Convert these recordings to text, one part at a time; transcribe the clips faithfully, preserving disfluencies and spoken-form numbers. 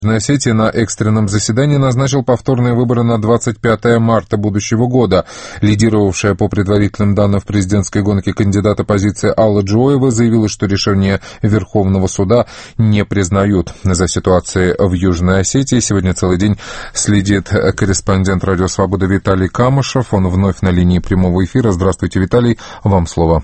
Южная Осетия на экстренном заседании назначил повторные выборы на двадцать пятое марта будущего года. Лидировавшая по предварительным данным в президентской гонке кандидат оппозиции Алла Джоева заявила, что решение Верховного суда не признают. За ситуацией в Южной Осетии сегодня целый день следит корреспондент «Радио Свобода» Виталий Камышев. Он вновь на линии прямого эфира. Здравствуйте, Виталий, вам слово.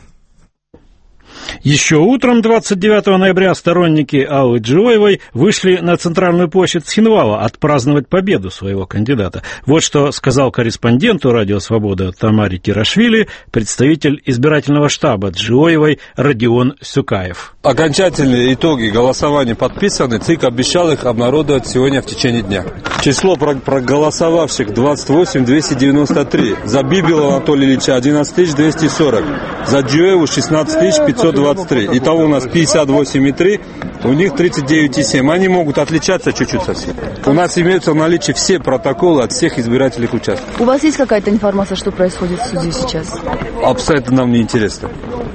Еще утром двадцать девятого ноября сторонники Аллы Джоевой вышли на центральную площадь Цхинвала отпраздновать победу своего кандидата. Вот что сказал корреспонденту «Радио Свобода» Тамаре Тирашвили представитель избирательного штаба Джоевой Родион Сюкаев. Окончательные итоги голосования подписаны. ЦИК обещал их обнародовать сегодня в течение дня. Число проголосовавших двадцать восемь тысяч двести девяносто три. За Бибилова Анатолия Ильича одиннадцать тысяч двести сорок. За Джоеву шестнадцать тысяч пятьсот двадцать три. Итого у нас пятьдесят восемь и три, у них тридцать девять и семь. Они могут отличаться чуть-чуть совсем. У нас имеются в наличии все протоколы от всех избирательных участков. У вас есть какая-то информация, что происходит в суде сейчас? Абсолютно нам не интересно.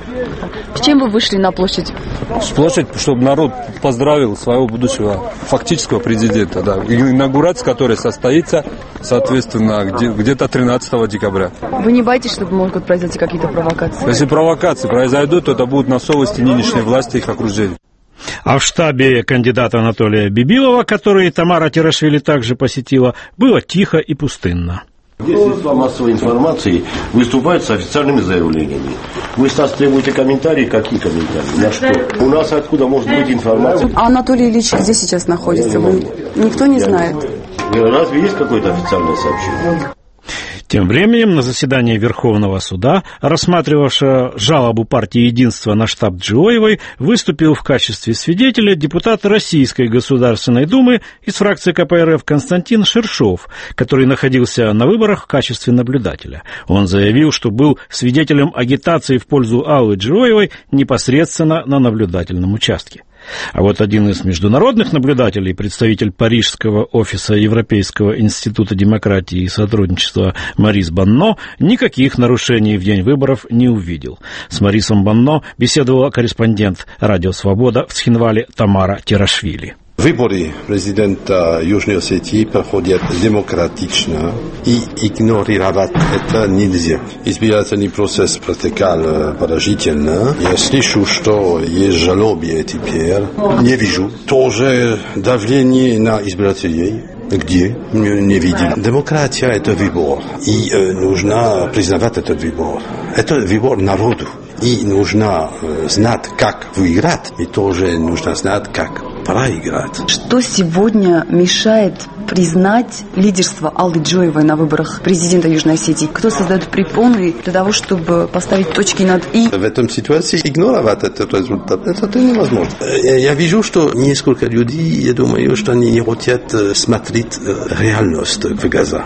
С чем вы вышли на площадь? С площадь, чтобы народ поздравил своего будущего фактического президента. Да. Инаугурация, которая состоится, соответственно, где- где-то тринадцатого декабря. Вы не боитесь, что могут произойти какие-то провокации? Если провокации произойдут, то это будут на совести нынешней власти и их окружения. А в штабе кандидата Анатолия Бибилова, который Тамара Тирашвили также посетила, было тихо и пустынно. Здесь средства массовой информации выступают с официальными заявлениями. Вы, Стас, требуете комментарии? Какие комментарии? На что? У нас откуда может быть информация? А Анатолий Ильич где сейчас находится? Вы... Никто не знает. Разве есть какое-то официальное сообщение? Тем временем на заседании Верховного суда, рассматривавшего жалобу партии «Единство» на штаб Джоевой, выступил в качестве свидетеля депутат Российской Государственной Думы из фракции ка пэ эр эф Константин Шершов, который находился на выборах в качестве наблюдателя. Он заявил, что был свидетелем агитации в пользу Аллы Джоевой непосредственно на наблюдательном участке. А вот один из международных наблюдателей, представитель Парижского офиса Европейского института демократии и сотрудничества Марис Банно, никаких нарушений в день выборов не увидел. С Марисом Банно беседовала корреспондент «Радио Свобода» в Цхинвале Тамара Тирашвили. Выборы президента Южной Осетии проходят демократично, и игнорировать это нельзя. Избирательный процесс протекал положительно. Я слышу, что есть жалобы теперь. Не вижу. Тоже давление на избирателей. Где? Не видел. Демократия – это выбор. И э, нужно признавать этот выбор. Это выбор народу. И нужно э, знать, как выиграть. И тоже нужно знать, как проиграть. Что сегодня мешает признать лидерство Аллы Джоевой на выборах президента Южной Осетии? Кто создает препоны для того, чтобы поставить точки над «и»? В этом ситуации игнорировать этот результат, это невозможно. Я вижу, что несколько людей, я думаю, что они не хотят смотреть реальность в глаза.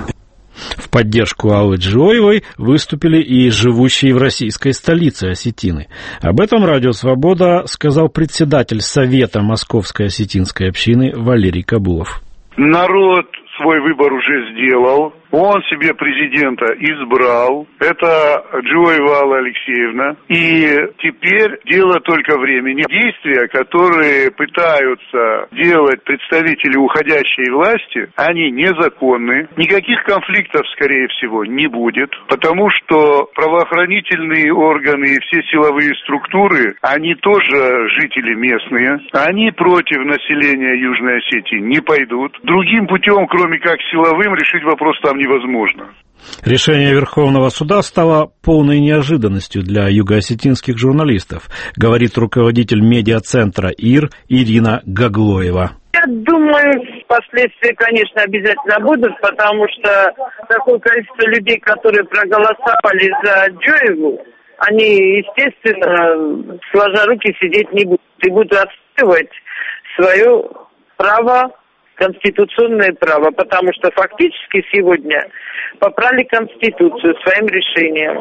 В поддержку Аллы Джоевой выступили и живущие в российской столице осетины. Об этом «Радио Свобода» сказал председатель Совета Московской осетинской общины Валерий Кабулов. Народ свой выбор уже сделал. Он себе президента избрал. Это Джоева Алла Алексеевна. И теперь дело только времени. Действия, которые пытаются делать представители уходящей власти, они незаконны. Никаких конфликтов, скорее всего, не будет. Потому что правоохранительные органы и все силовые структуры, они тоже жители местные. Они против населения Южной Осетии не пойдут. Другим путем, кроме как силовым, решить вопрос там невозможно. Решение Верховного суда стало полной неожиданностью для югоосетинских журналистов, говорит руководитель медиацентра ИР Ирина Гаглоева. Я думаю, последствия, конечно, обязательно будут, потому что такое количество людей, которые проголосовали за Джоеву, они, естественно, сложа руки сидеть не будут и будут отстаивать свое право, конституционное право, потому что фактически сегодня попрали Конституцию своим решением.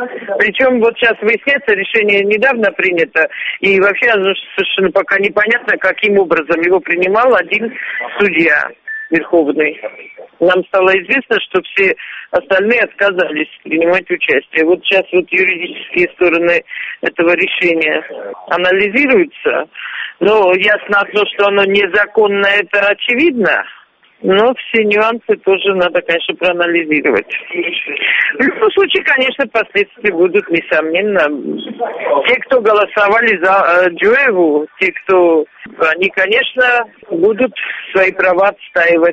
Причем вот сейчас выясняется, решение недавно принято, и вообще совершенно пока непонятно, каким образом его принимал один судья. Верховный. Нам стало известно, что все остальные отказались принимать участие. Вот сейчас вот юридические стороны этого решения анализируются. Но ясно одно, что оно незаконно, это очевидно. Но все нюансы тоже надо, конечно, проанализировать. В любом случае, конечно, последствия будут, несомненно. Те, кто голосовали за э, Джоеву, те, кто... Они, конечно, будут свои права отстаивать.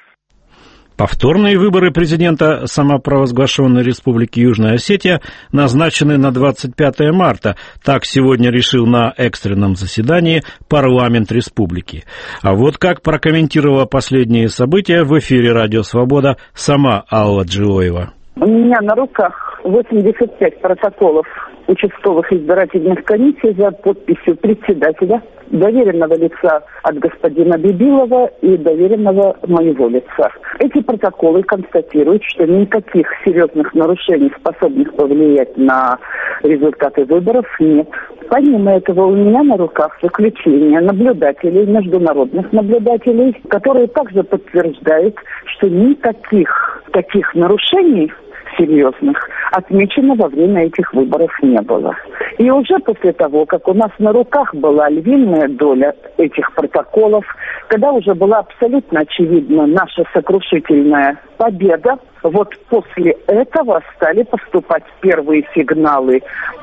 Повторные выборы президента самопровозглашенной Республики Южная Осетия назначены на двадцать пятое марта. Так сегодня решил на экстренном заседании парламент республики. А вот как прокомментировала последние события в эфире «Радио Свобода» сама Алла Джоева. У меня на руках восемьдесят пять протоколов участковых избирательных комиссий за подписью председателя, доверенного лица от господина Бибилова и доверенного моего лица. Эти протоколы констатируют, что никаких серьезных нарушений, способных повлиять на результаты выборов, нет. Помимо этого, у меня на руках заключение наблюдателей, международных наблюдателей, которые также подтверждают, что никаких таких нарушений серьезных отмечено во время этих выборов не было. И уже после того, как у нас на руках была львиная доля этих протоколов, когда уже была абсолютно очевидна наша сокрушительная победа, вот после этого стали поступать первые сигналы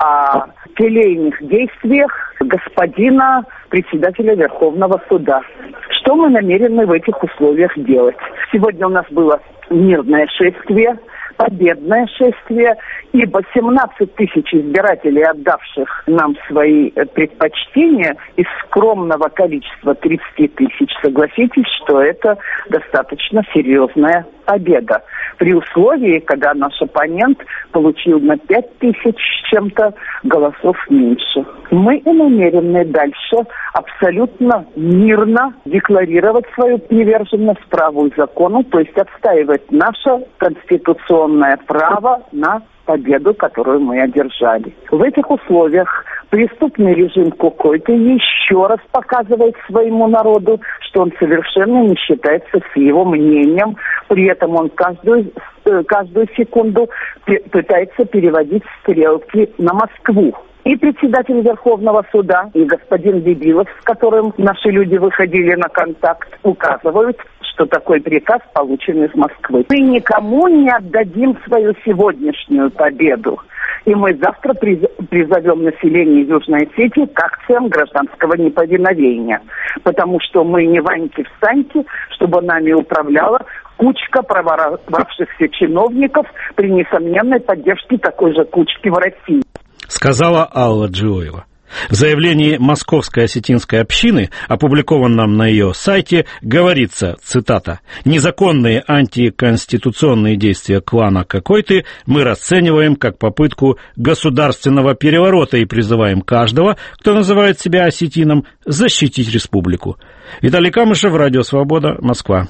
о келейных действиях господина председателя Верховного суда. Что мы намерены в этих условиях делать? Сегодня у нас было мирное шествие, победное шествие, ибо семнадцать тысяч избирателей, отдавших нам свои предпочтения, из скромного количества тридцать тысяч, согласитесь, что это достаточно серьезная победа. При условии, когда наш оппонент получил на пять тысяч с чем-то голосов меньше. Мы и намерены дальше абсолютно мирно декларировать свою приверженность праву и закону, то есть отстаивать наше конституционное право на победу, которую мы одержали. В этих условиях преступный режим Кукойты еще раз показывает своему народу, что он совершенно не считается с его мнением. При этом он каждую, каждую секунду пытается переводить стрелки на Москву. И председатель Верховного суда, и господин Бибилов, с которым наши люди выходили на контакт, указывают, что такой приказ получен из Москвы. Мы никому не отдадим свою сегодняшнюю победу. И мы завтра призовем население Южной Осетии к акциям гражданского неповиновения. Потому что мы не Ваньки-встаньки, чтобы нами управляла кучка проворовавшихся чиновников при несомненной поддержке такой же кучки в России. Сказала Алла Джоева. В заявлении Московской осетинской общины, опубликованном на ее сайте, говорится, цитата, «Незаконные антиконституционные действия клана Кокойты мы расцениваем как попытку государственного переворота и призываем каждого, кто называет себя осетином, защитить республику». Виталий Камышев, Радио Свобода, Москва.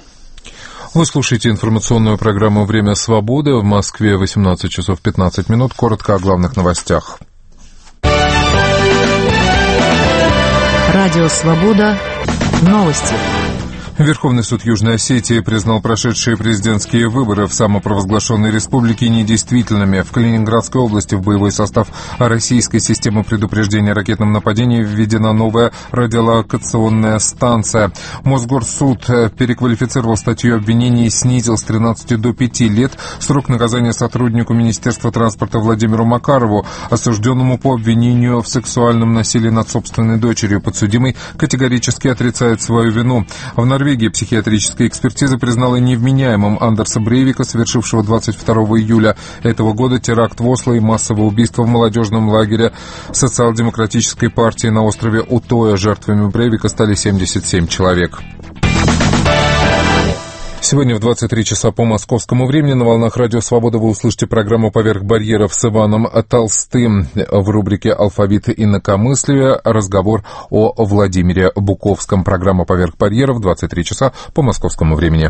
Вы слушаете информационную программу «Время свободы». В Москве восемнадцать часов пятнадцать минут. Коротко о главных новостях. Радио «Свобода». Новости. Верховный суд Южной Осетии признал прошедшие президентские выборы в самопровозглашенной республике недействительными. В Калининградской области в боевой состав российской системы предупреждения о ракетном нападении введена новая радиолокационная станция. Мосгорсуд переквалифицировал статью обвинений и снизил с тринадцати до пяти лет срок наказания сотруднику Министерства транспорта Владимиру Макарову, осужденному по обвинению в сексуальном насилии над собственной дочерью. Подсудимый категорически отрицает свою вину. В Норвегии В Норвегии психиатрическая экспертиза признала невменяемым Андерса Брейвика, совершившего двадцать второго июля этого года теракт в Осло и массовое убийство в молодежном лагере социал-демократической партии на острове Утоя. Жертвами Брейвика стали семьдесят семь человек. Сегодня в двадцать три часа по московскому времени на волнах Радио Свобода вы услышите программу «Поверх барьеров» с Иваном Толстым. В рубрике «Алфавит инакомыслия» разговор о Владимире Буковском. Программа «Поверх барьеров» в двадцать три часа по московскому времени.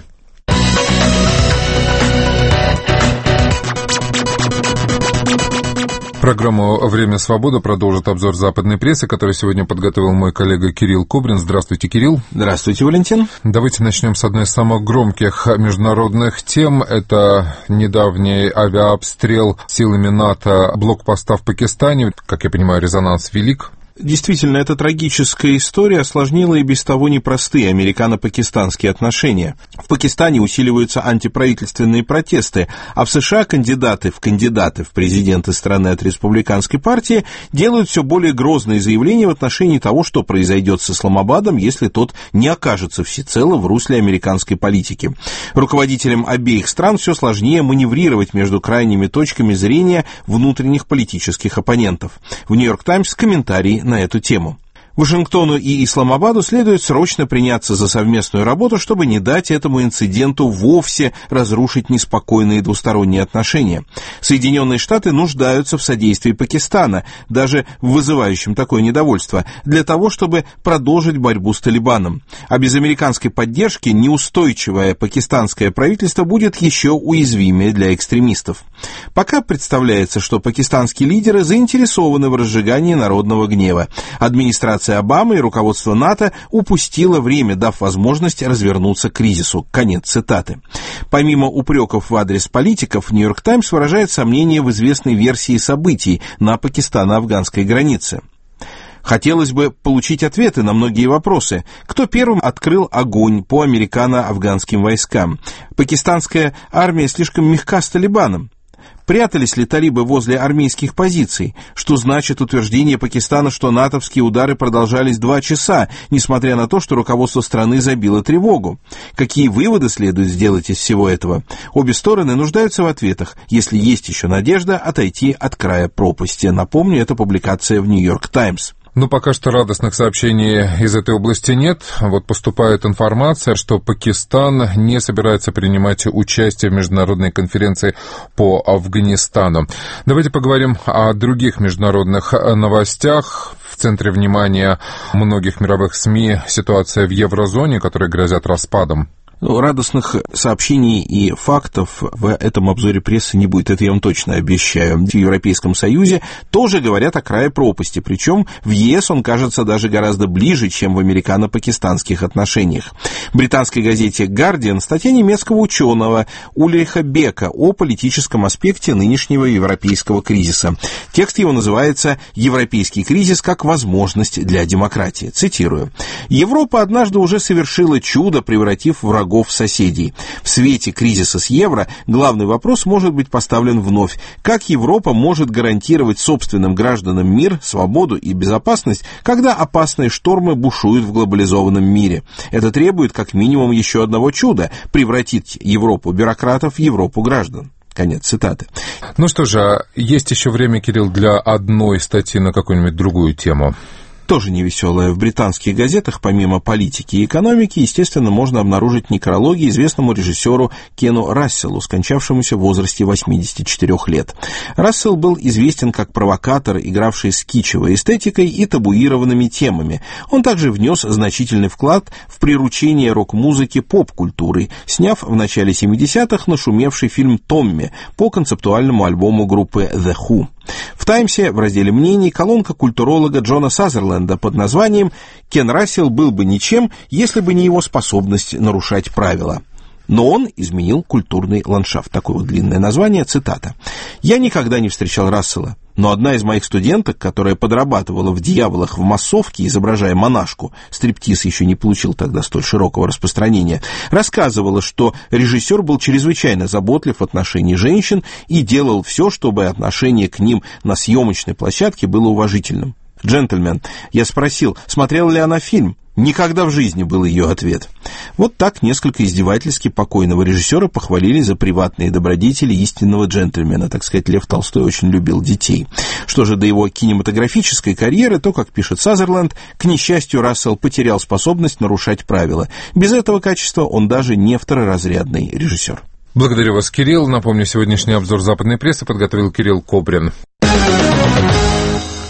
Программу «Время свободы» продолжит обзор западной прессы, который сегодня подготовил мой коллега Кирилл Кобрин. Здравствуйте, Кирилл. Здравствуйте, Валентин. Давайте начнем с одной из самых громких международных тем. Это недавний авиаобстрел силами НАТО блокпоста в Пакистане. Как я понимаю, резонанс велик. Действительно, эта трагическая история осложнила и без того непростые американо-пакистанские отношения. В Пакистане усиливаются антиправительственные протесты, а в США кандидаты в кандидаты в президенты страны от республиканской партии делают все более грозные заявления в отношении того, что произойдет с Исламабадом, если тот не окажется всецело в русле американской политики. Руководителям обеих стран все сложнее маневрировать между крайними точками зрения внутренних политических оппонентов. В «Нью-Йорк Таймс» комментарий на эту тему. Вашингтону и Исламабаду следует срочно приняться за совместную работу, чтобы не дать этому инциденту вовсе разрушить неспокойные двусторонние отношения. Соединенные Штаты нуждаются в содействии Пакистана, даже в вызывающем такое недовольство, для того, чтобы продолжить борьбу с Талибаном. А без американской поддержки неустойчивое пакистанское правительство будет еще уязвимее для экстремистов. Пока представляется, что пакистанские лидеры заинтересованы в разжигании народного гнева. Администрация Обамы и руководство НАТО упустило время, дав возможность развернуться к кризису. Конец цитаты. Помимо упреков в адрес политиков, «Нью-Йорк Таймс» выражает сомнения в известной версии событий на пакистано-афганской границе. Хотелось бы получить ответы на многие вопросы. Кто первым открыл огонь по американо-афганским войскам? Пакистанская армия слишком мягка с Талибаном. Прятались ли талибы возле армейских позиций? Что значит утверждение Пакистана, что натовские удары продолжались два часа, несмотря на то, что руководство страны забило тревогу? Какие выводы следует сделать из всего этого? Обе стороны нуждаются в ответах, если есть еще надежда отойти от края пропасти. Напомню, это публикация в «Нью-Йорк Таймс». Ну, пока что радостных сообщений из этой области нет. Вот поступает информация, что Пакистан не собирается принимать участие в международной конференции по Афганистану. Давайте поговорим о других международных новостях. В центре внимания многих мировых СМИ ситуация в еврозоне, которая грозят распадом. Радостных сообщений и фактов в этом обзоре прессы не будет, это я вам точно обещаю. В Европейском Союзе тоже говорят о крае пропасти, причем в ЕС он кажется даже гораздо ближе, чем в американо-пакистанских отношениях. В британской газете «Гардиан» статья немецкого ученого Ульриха Бека о политическом аспекте нынешнего европейского кризиса. Текст его называется «Европейский кризис как возможность для демократии». Цитирую. «Европа однажды уже совершила чудо, превратив врагов в соседей. В свете кризиса с евро главный вопрос может быть поставлен вновь. Как Европа может гарантировать собственным гражданам мир, свободу и безопасность, когда опасные штормы бушуют в глобализованном мире? Это требует как минимум еще одного чуда – превратить Европу бюрократов в Европу граждан». Конец цитаты. Ну что же, есть еще время, Кирилл, для одной статьи на какую-нибудь другую тему. Тоже невеселая. В британских газетах, помимо политики и экономики, естественно, можно обнаружить некрологи известному режиссеру Кену Расселу, скончавшемуся в возрасте восьмидесяти четырёх лет. Рассел был известен как провокатор, игравший с китчевой эстетикой и табуированными темами. Он также внес значительный вклад в приручение рок-музыки поп-культурой, сняв в начале семидесятых нашумевший фильм «Томми» по концептуальному альбому группы The Who. В «Таймсе» в разделе мнений колонка культуролога Джона Сазерленда под названием «Кен Рассел был бы ничем, если бы не его способность нарушать правила». Но он изменил культурный ландшафт. Такое вот длинное название, цитата. «Я никогда не встречал Рассела, но одна из моих студенток, которая подрабатывала в «Дьяволах» в массовке, изображая монашку, стриптиз еще не получил тогда столь широкого распространения, рассказывала, что режиссер был чрезвычайно заботлив в отношении женщин и делал все, чтобы отношение к ним на съемочной площадке было уважительным. Джентльмен, я спросил, смотрела ли она фильм? Никогда в жизни был ее ответ». Вот так несколько издевательски покойного режиссера похвалили за приватные добродетели истинного джентльмена. Так сказать, Лев Толстой очень любил детей. Что же до его кинематографической карьеры, то, как пишет Сазерленд, к несчастью, Рассел потерял способность нарушать правила. Без этого качества он даже не второразрядный режиссер. Благодарю вас, Кирилл. Напомню, сегодняшний обзор западной прессы подготовил Кирилл Кобрин.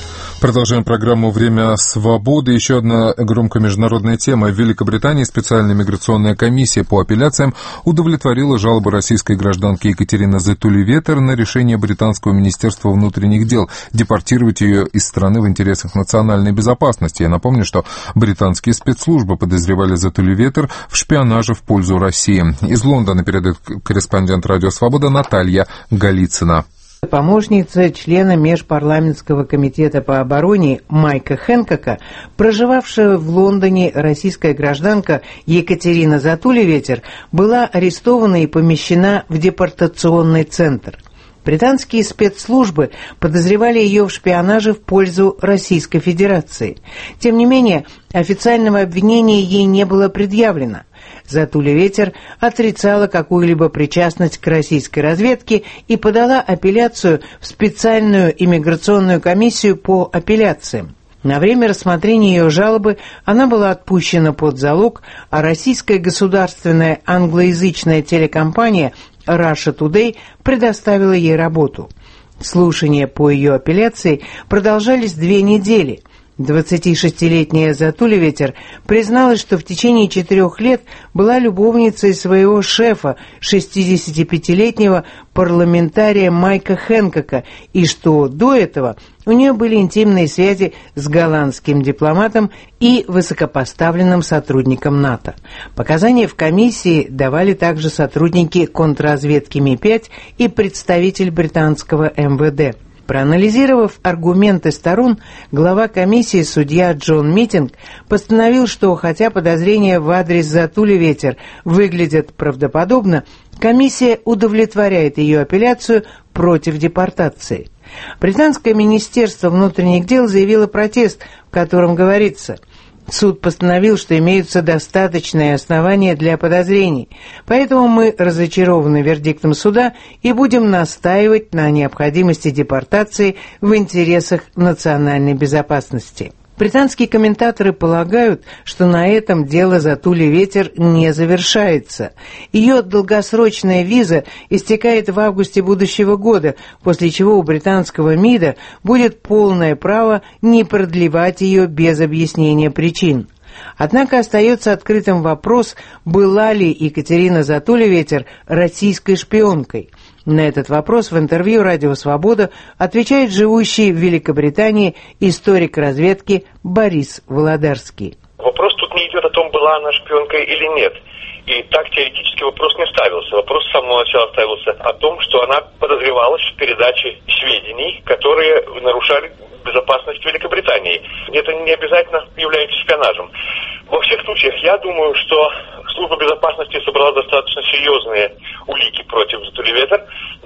Продолжаем программу «Время свободы». Еще одна громкая международная тема. В Великобритании специальная миграционная комиссия по апелляциям удовлетворила жалобы российской гражданки Екатерины Затулеветер на решение британского министерства внутренних дел депортировать ее из страны в интересах национальной безопасности. Я напомню, что британские спецслужбы подозревали Затулеветер в шпионаже в пользу России. Из Лондона передает корреспондент «Радио Свобода» Наталья Голицына. Помощница члена Межпарламентского комитета по обороне Майка Хэнкока, проживавшая в Лондоне российская гражданка Екатерина Затулеветер, была арестована и помещена в депортационный центр. Британские спецслужбы подозревали ее в шпионаже в пользу Российской Федерации. Тем не менее, официального обвинения ей не было предъявлено. Затулеветер отрицала какую-либо причастность к российской разведке и подала апелляцию в специальную иммиграционную комиссию по апелляциям. На время рассмотрения ее жалобы она была отпущена под залог, а российская государственная англоязычная телекомпания Russia Today предоставила ей работу. Слушания по ее апелляции продолжались две недели. двадцатишестилетняя Затулеветер призналась, что в течение четырех лет была любовницей своего шефа, шестидесятипятилетнего парламентария Майка Хэнкока, и что до этого у нее были интимные связи с голландским дипломатом и высокопоставленным сотрудником НАТО. Показания в комиссии давали также сотрудники контрразведки Ми пять и представитель британского эм вэ дэ. Проанализировав аргументы сторон, глава комиссии судья Джон Митинг постановил, что хотя подозрения в адрес Затулеветер выглядят правдоподобно, комиссия удовлетворяет ее апелляцию против депортации. Британское министерство внутренних дел заявило протест, в котором говорится: суд постановил, что имеются достаточные основания для подозрений, поэтому мы разочарованы вердиктом суда и будем настаивать на необходимости депортации в интересах национальной безопасности. Британские комментаторы полагают, что на этом дело Затулеветер не завершается. Ее долгосрочная виза истекает в августе будущего года, после чего у британского МИДа будет полное право не продлевать ее без объяснения причин. Однако остается открытым вопрос, была ли Екатерина Затулеветер российской шпионкой. На этот вопрос в интервью «Радио Свобода» отвечает живущий в Великобритании историк разведки Борис Володарский. Вопрос тут не идет о том, была она шпионкой или нет. И так теоретически вопрос не ставился. Вопрос с самого начала ставился о том, что она подозревалась в передаче сведений, которые нарушали безопасность Великобритании. Это не обязательно является шпионажем. Во всех случаях я думаю, что служба безопасности собрала достаточно серьезные улики против Затулеветер,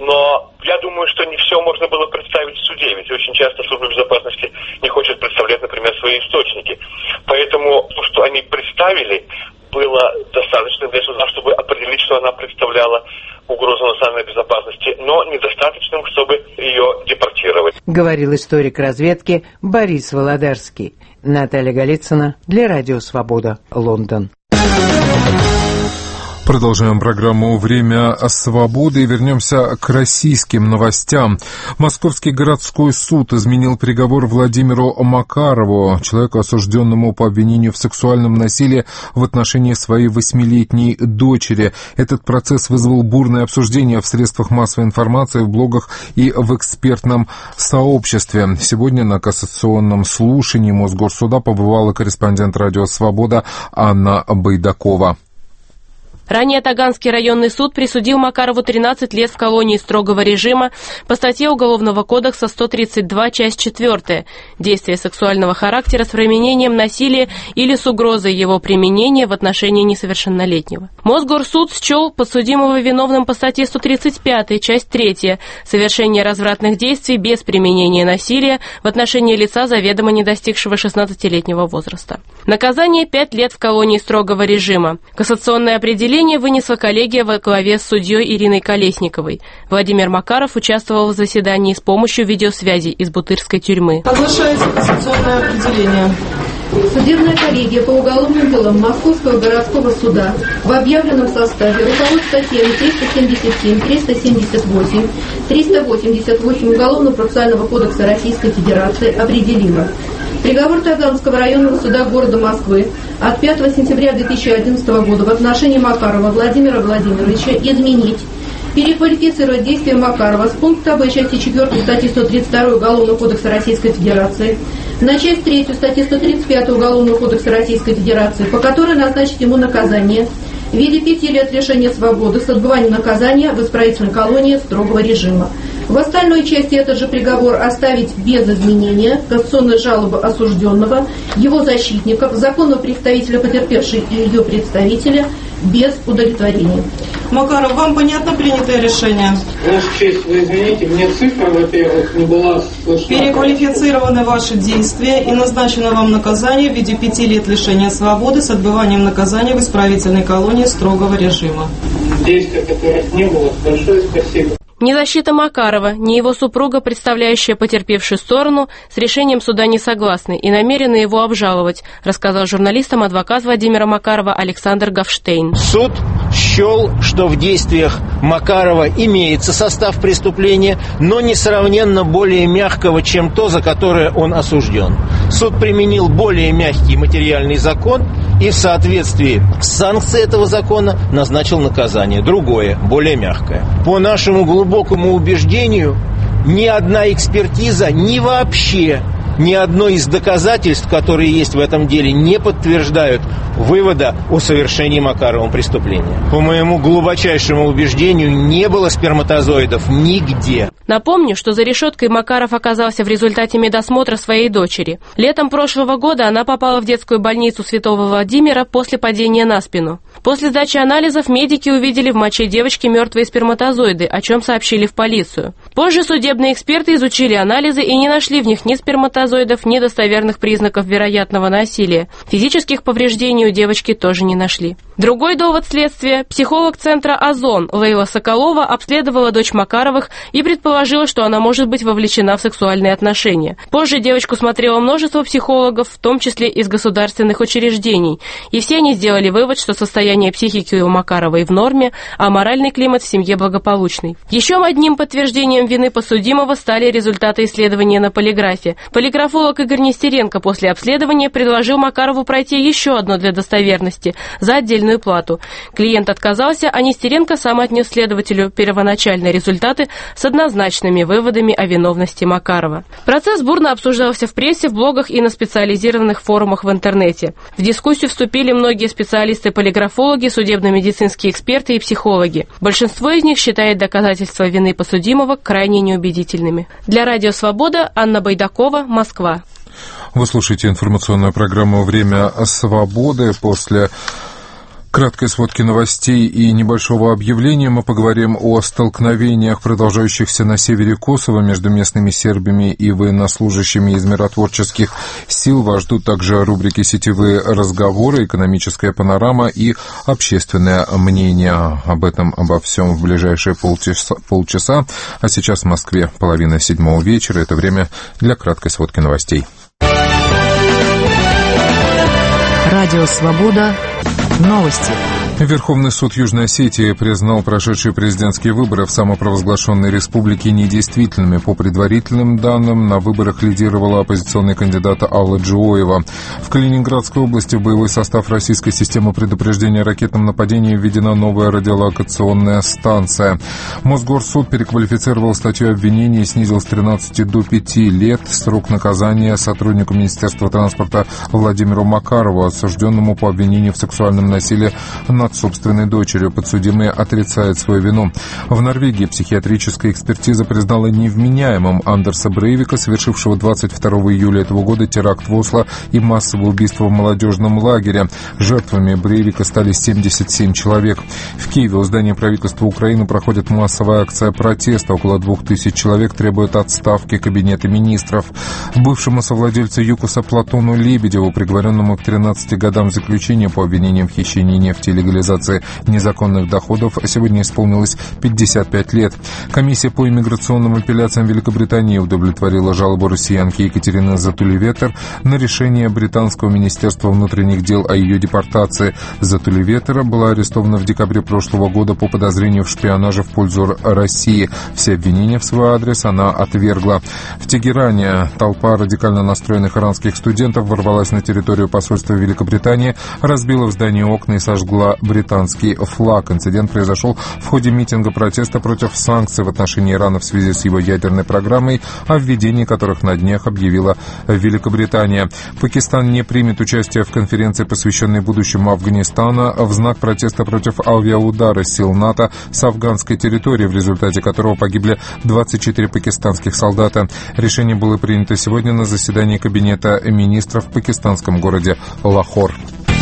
но я думаю, что не все можно было представить в суде, ведь очень часто служба безопасности не хочет представлять, например, свои источники. Поэтому то, что они представили, было достаточно для суда, чтобы определить, что она представляла угрозу национальной безопасности, но недостаточным, чтобы ее депортировать. Говорил историк разведки Борис Володарский. Наталья Голицына для Радио Свобода, Лондон. Продолжаем программу «Время свободы» и вернемся к российским новостям. Московский городской суд изменил приговор Владимиру Макарову, человеку, осужденному по обвинению в сексуальном насилии в отношении своей восьмилетней дочери. Этот процесс вызвал бурное обсуждение в средствах массовой информации, в блогах и в экспертном сообществе. Сегодня на кассационном слушании Мосгорсуда побывала корреспондент «Радио Свобода» Анна Байдакова. Ранее Таганский районный суд присудил Макарову тринадцать лет в колонии строгого режима по статье Уголовного кодекса сто тридцать два, часть четвёртая. Действие сексуального характера с применением насилия или с угрозой его применения в отношении несовершеннолетнего. Мосгорсуд счел подсудимого виновным по статье сто тридцать пять, часть третья. Совершение развратных действий без применения насилия в отношении лица, заведомо не достигшего шестнадцатилетнего возраста. Наказание пять лет в колонии строгого режима. Кассационное определение вынесла коллегия во главе с судьей Ириной Колесниковой. Владимир Макаров участвовал в заседании с помощью видеосвязи из Бутырской тюрьмы. Оглашается кассационное определение. Судебная коллегия по уголовным делам Московского городского суда в объявленном составе руководствуясь статьями триста семьдесят семь, триста семьдесят восемь, триста восемьдесят восемь Уголовно-процессуального кодекса Российской Федерации определила: приговор Таганского районного суда города Москвы от пятого сентября две тысячи одиннадцатого года в отношении Макарова Владимира Владимировича изменить, переквалифицировать действия Макарова с пункта Б части четвёртой статьи сто тридцать два Уголовного кодекса Российской Федерации на часть третью статьи сто тридцать пять Уголовного кодекса Российской Федерации, по которой назначить ему наказание в виде пяти лет лишения свободы с отбыванием наказания в исправительной колонии строгого режима. В остальной части этот же приговор оставить без изменения, кассационной жалобы осужденного, его защитников, законного представителя потерпевшей и ее представителя без удовлетворения. Макаров, вам понятно принятое решение? Ваша честь, вы извините, мне цифра, во-первых, не была слышна. Переквалифицированы ваши действия и назначено вам наказание в виде пяти лет лишения свободы с отбыванием наказания в исправительной колонии строгого режима. Действия, которых не было. Большое спасибо. Ни защита Макарова, ни его супруга, представляющая потерпевшую сторону, с решением суда не согласны и намерены его обжаловать, рассказал журналистам адвокат Владимира Макарова Александр Гофштейн. Суд счел, что в действиях Макарова имеется состав преступления, но несравненно более мягкого, чем то, за которое он осужден. Суд применил более мягкий материальный закон и в соответствии с санкцией этого закона назначил наказание. Другое, более мягкое. По нашему глубокому убеждению, ни одна экспертиза, ни вообще ни одно из доказательств, которые есть в этом деле, не подтверждают вывода о совершении Макаровым преступления. По моему глубочайшему убеждению, не было сперматозоидов нигде. Напомню, что за решеткой Макаров оказался в результате медосмотра своей дочери. Летом прошлого года она попала в детскую больницу Святого Владимира после падения на спину. После сдачи анализов медики увидели в моче девочки мертвые сперматозоиды, о чем сообщили в полицию. Позже судебные эксперты изучили анализы и не нашли в них ни сперматозоидов, ни достоверных признаков вероятного насилия. Физических повреждений у девочки тоже не нашли. Другой довод следствия. Психолог центра «Озон» Лейла Соколова обследовала дочь Макаровых и предположила, что она может быть вовлечена в сексуальные отношения. Позже девочку смотрело множество психологов, в том числе из государственных учреждений, и все они сделали вывод, что состояние психики у Макаровой в норме, а моральный климат в семье благополучный. Еще одним подтверждением вины подсудимого стали результаты исследования на полиграфе. Полиграфолог Игорь Нестеренко после обследования предложил Макарову пройти еще одно для достоверности за отдельную плату. Клиент отказался, а Нестеренко сам отнес следователю первоначальные результаты с однозначными выводами о виновности Макарова. Процесс бурно обсуждался в прессе, в блогах и на специализированных форумах в интернете. В дискуссию вступили многие специалисты-полиграфологи, судебно-медицинские эксперты и психологи. Большинство из них считает доказательства вины подсудимого крайне неубедительными. Для Радио Свобода Анна Байдакова, Москва. Вы слушаете информационную программу «Время свободы». После краткой сводки новостей и небольшого объявления мы поговорим о столкновениях, продолжающихся на севере Косово между местными сербами и военнослужащими из миротворческих сил. Вас ждут также рубрики «Сетевые разговоры», «Экономическая панорама» и «Общественное мнение». Об этом, обо всем в ближайшие полчаса. полчаса. А сейчас в Москве половина седьмого вечера. Это время для краткой сводки новостей. Радио «Свобода». Новости. Верховный суд Южной Осетии признал прошедшие президентские выборы в самопровозглашенной республике недействительными. По предварительным данным, на выборах лидировала оппозиционный кандидат Алла Джоева. В Калининградской области в боевой состав российской системы предупреждения о ракетном нападении введена новая радиолокационная станция. Мосгорсуд переквалифицировал статью обвинения и снизил с тринадцати до пяти лет срок наказания сотруднику Министерства транспорта Владимиру Макарову, осужденному по обвинению в сексуальном насилии над собственной дочерью. Подсудимый отрицает свою вину. В Норвегии психиатрическая экспертиза признала невменяемым Андерса Брейвика, совершившего двадцать второго июля этого года теракт в Осло и массовое убийство в молодежном лагере. Жертвами Брейвика стали семьдесят семь человек. В Киеве у здания правительства Украины проходит массовая акция протеста. Около двух тысяч человек требуют отставки кабинета министров. Бывшему совладельцу ЮКОСа Платону Лебедеву, приговоренному к тринадцати годам заключения по обвинениям в хищении нефти и легализации легализации незаконных доходов сегодня исполнилось пятьдесят пять лет. Комиссия по иммиграционным апелляциям Великобритании удовлетворила жалобу россиянки Екатерины Затулеветер на решение британского министерства внутренних дел о ее депортации. Затулеветер была арестована в декабре прошлого года по подозрению в шпионаже в пользу России. Все обвинения в свой адрес она отвергла. В Тегеране толпа радикально настроенных иранских студентов ворвалась на территорию посольства Великобритании, разбила в здании окна и сожгла британский флаг. Инцидент произошел в ходе митинга протеста против санкций в отношении Ирана в связи с его ядерной программой, о введении которых на днях объявила Великобритания. Пакистан не примет участие в конференции, посвященной будущему Афганистана, в знак протеста против авиаудара сил НАТО с афганской территории, в результате которого погибли двадцать четыре пакистанских солдата. Решение было принято сегодня на заседании Кабинета министров в пакистанском городе Лахор.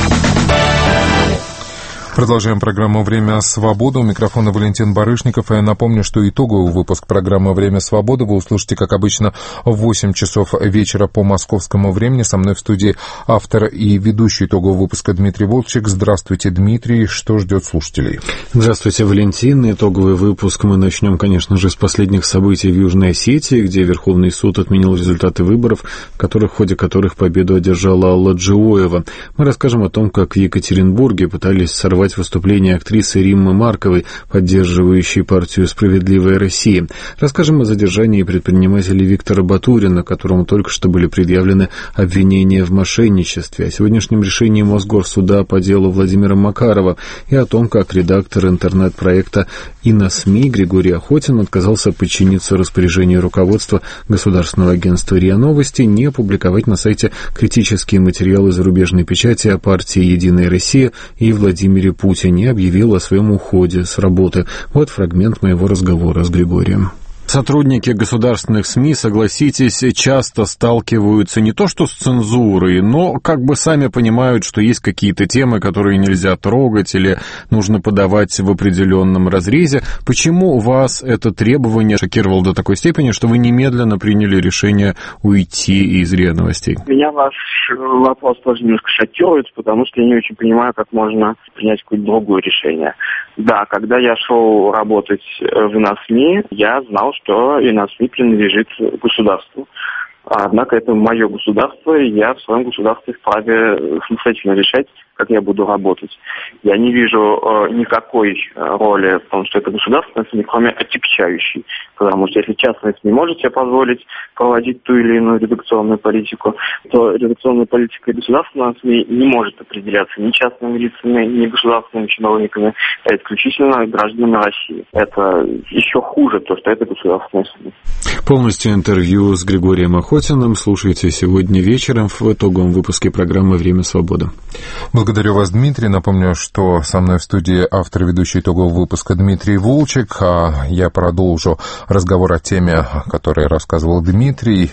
Продолжаем программу «Время свободы». У микрофона Валентин Барышников. И я напомню, что итоговый выпуск программы «Время свободы» вы услышите, как обычно, в восемь часов вечера по московскому времени. Со мной в студии автор и ведущий итогового выпуска Дмитрий Волчек. Здравствуйте, Дмитрий. Что ждет слушателей? Здравствуйте, Валентин. Итоговый выпуск мы начнем, конечно же, с последних событий в Южной Осетии, где Верховный суд отменил результаты выборов, в которых, в ходе которых победу одержала Алла Джиоева. Мы расскажем о том, как в Екатеринбурге пытались сорвать выступление актрисы Риммы Марковой, поддерживающей партию «Справедливая Россия». Расскажем о задержании предпринимателя Виктора Батурина, которому только что были предъявлены обвинения в мошенничестве, о сегодняшнем решении Мосгорсуда по делу Владимира Макарова и о том, как редактор интернет-проекта «ИНАСМИ» Григорий Охотин отказался подчиниться распоряжению руководства Государственного агентства РИА Новости не публиковать на сайте критические материалы зарубежной печати о партии «Единая Россия» и Владимире Путине, объявил о своем уходе с работы. Вот фрагмент моего разговора с Григорием. Сотрудники государственных СМИ, согласитесь, часто сталкиваются не то что с цензурой, но как бы сами понимают, что есть какие-то темы, которые нельзя трогать или нужно подавать в определенном разрезе. Почему вас это требование шокировало до такой степени, что вы немедленно приняли решение уйти из РИА Новостей? Меня ваш вопрос тоже немножко шокирует, потому что я не очень понимаю, как можно принять какое-то другое решение. Да, когда я шел работать в ИНАСМИ, я знал, что ИНАСМИ принадлежит государству. Однако это мое государство, и я в своем государстве вправе самостоятельно решать, как я буду работать. Я не вижу э, никакой роли в том, что это государственное СМИ, кроме отягчающей. Потому что если частная СМИ может себе позволить проводить ту или иную редакционную политику, то редакционная политика государственного СМИ не может определяться ни частными лицами, ни государственными чиновниками, а исключительно гражданами России. Это еще хуже, то, что это государственное СМИ. Полностью интервью с Григорием Охотиным слушайте сегодня вечером в итоговом выпуске программы «Время свободы». Благодарю вас, Дмитрий. Напомню, что со мной в студии автор и ведущий итогового выпуска Дмитрий Волчек. А я продолжу разговор о теме, о которой рассказывал Дмитрий,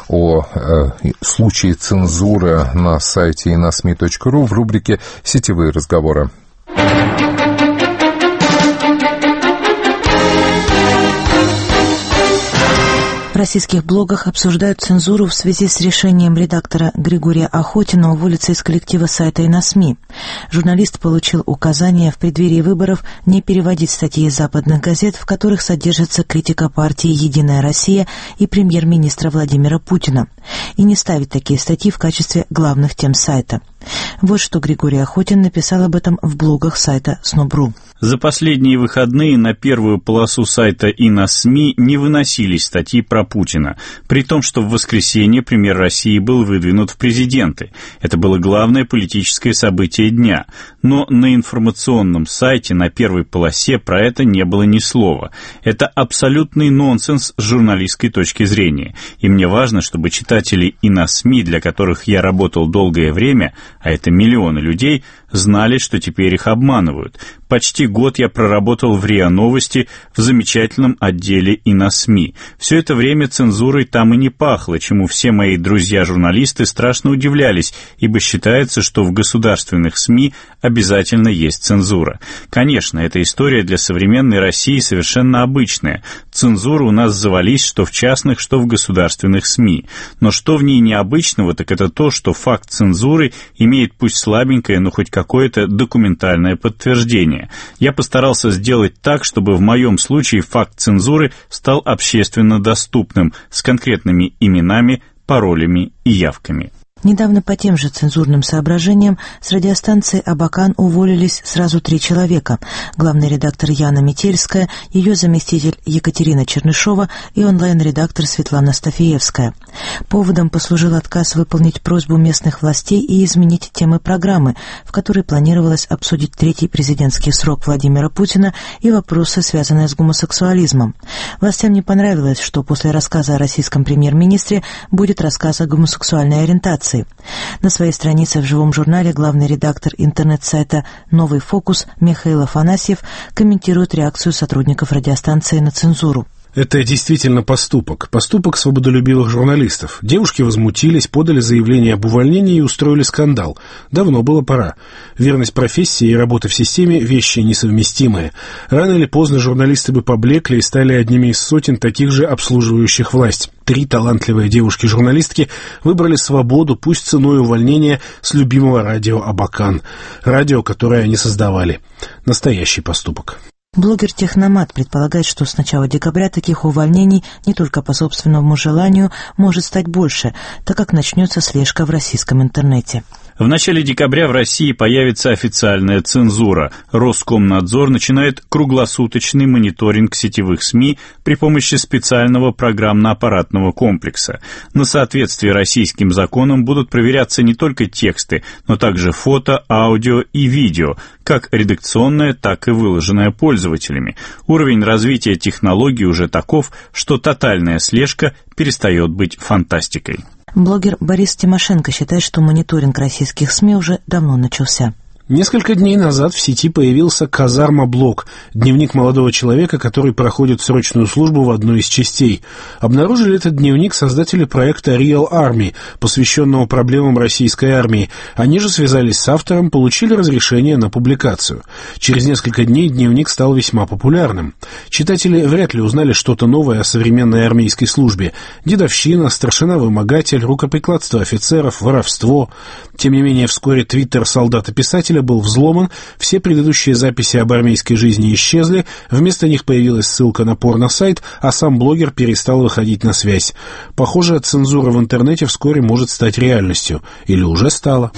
о э, случае цензуры на сайте инасми точка ру в рубрике «Сетевые разговоры». В российских блогах обсуждают цензуру в связи с решением редактора Григория Охотина уволиться из коллектива сайта ИНАСМИ. Журналист получил указание в преддверии выборов не переводить статьи из западных газет, в которых содержится критика партии «Единая Россия» и премьер-министра Владимира Путина, и не ставить такие статьи в качестве главных тем сайта. Вот что Григорий Охотин написал об этом в блогах сайта СНОБ.ру. За последние выходные на первую полосу сайта ИНАСМИ не выносились статьи про Путина, при том, что в воскресенье премьер России был выдвинут в президенты. Это было главное политическое событие дня. Но на информационном сайте на первой полосе про это не было ни слова. Это абсолютный нонсенс с журналистской точки зрения. И мне важно, чтобы читатели ИНАСМИ, для которых я работал долгое время, а это миллионы людей, знали, что теперь их обманывают. Почти год я проработал в РИА Новости в замечательном отделе и на СМИ. Все это время цензурой там и не пахло, чему все мои друзья-журналисты страшно удивлялись, ибо считается, что в государственных СМИ обязательно есть цензура. Конечно, эта история для современной России совершенно обычная. Цензура у нас завались что в частных, что в государственных СМИ. Но что в ней необычного, так это то, что факт цензуры имеет пусть слабенькое, но хоть какое-то документальное подтверждение. Я постарался сделать так, чтобы в моем случае факт цензуры стал общественно доступным, с конкретными именами, паролями и явками. Недавно по тем же цензурным соображениям с радиостанции «Абакан» уволились сразу три человека. Главный редактор Яна Метельская, ее заместитель Екатерина Чернышова и онлайн-редактор Светлана Стафеевская. Поводом послужил отказ выполнить просьбу местных властей и изменить темы программы, в которой планировалось обсудить третий президентский срок Владимира Путина и вопросы, связанные с гомосексуализмом. Властям не понравилось, что после рассказа о российском премьер-министре будет рассказ о гомосексуальной ориентации. На своей странице в живом журнале главный редактор интернет-сайта «Новый фокус» Михаил Афанасьев комментирует реакцию сотрудников радиостанции на цензуру. Это действительно поступок. Поступок свободолюбивых журналистов. Девушки возмутились, подали заявление об увольнении и устроили скандал. Давно было пора. Верность профессии и работа в системе – вещи несовместимые. Рано или поздно журналисты бы поблекли и стали одними из сотен таких же обслуживающих власть. Три талантливые девушки-журналистки выбрали свободу, пусть ценой увольнения, с любимого радио «Абакан». Радио, которое они создавали. Настоящий поступок. Блогер Техномат предполагает, что с начала декабря таких увольнений не только по собственному желанию может стать больше, так как начнется слежка в российском интернете. В начале декабря в России появится официальная цензура. Роскомнадзор начинает круглосуточный мониторинг сетевых СМИ при помощи специального программно-аппаратного комплекса. На соответствие российским законам будут проверяться не только тексты, но также фото, аудио и видео, как редакционное, так и выложенное пользователями. Уровень развития технологий уже таков, что тотальная слежка перестает быть фантастикой. Блогер Борис Тимошенко считает, что мониторинг российских СМИ уже давно начался. Несколько дней назад в сети появился «Казарма-блог», дневник молодого человека, который проходит срочную службу в одной из частей. Обнаружили этот дневник создатели проекта Real Army, посвященного проблемам российской армии. Они же связались с автором, получили разрешение на публикацию. Через несколько дней дневник стал весьма популярным. Читатели вряд ли узнали что-то новое о современной армейской службе. Дедовщина, старшина-вымогатель, рукоприкладство офицеров, воровство. Тем не менее, вскоре твиттер солдата-писателя был взломан, все предыдущие записи об армейской жизни исчезли, вместо них появилась ссылка на порно-сайт, а сам блогер перестал выходить на связь. Похоже, цензура в интернете вскоре может стать реальностью. Или уже стала.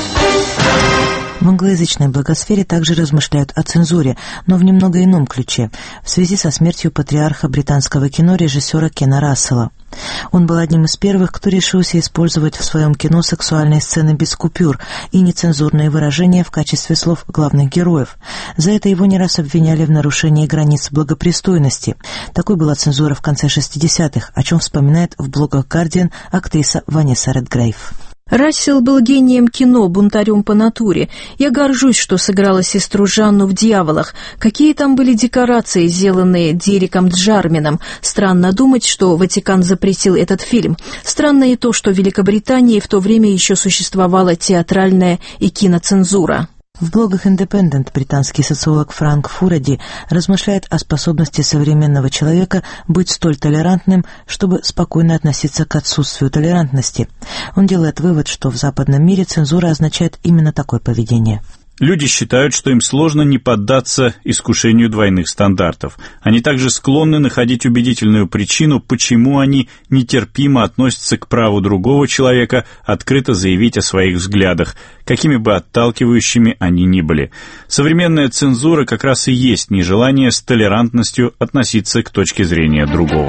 В англоязычной блогосфере также размышляют о цензуре, но в немного ином ключе, в связи со смертью патриарха британского кино режиссера Кена Рассела. Он был одним из первых, кто решился использовать в своем кино сексуальные сцены без купюр и нецензурные выражения в качестве слов главных героев. За это его не раз обвиняли в нарушении границ благопристойности. Такой была цензура в конце шестидесятых, о чем вспоминает в блогах «Гардиан» актриса Ванесса Редгрейв. Рассел был гением кино, бунтарем по натуре. Я горжусь, что сыграла сестру Жанну в «Дьяволах». Какие там были декорации, сделанные Дереком Джармином. Странно думать, что Ватикан запретил этот фильм. Странно и то, что в Великобритании в то время еще существовала театральная и киноцензура. В блогах «Индепендент» британский социолог Франк Фуради размышляет о способности современного человека быть столь толерантным, чтобы спокойно относиться к отсутствию толерантности. Он делает вывод, что в западном мире цензура означает именно такое поведение. Люди считают, что им сложно не поддаться искушению двойных стандартов. Они также склонны находить убедительную причину, почему они нетерпимо относятся к праву другого человека открыто заявить о своих взглядах, какими бы отталкивающими они ни были. Современная цензура как раз и есть нежелание с толерантностью относиться к точке зрения другого.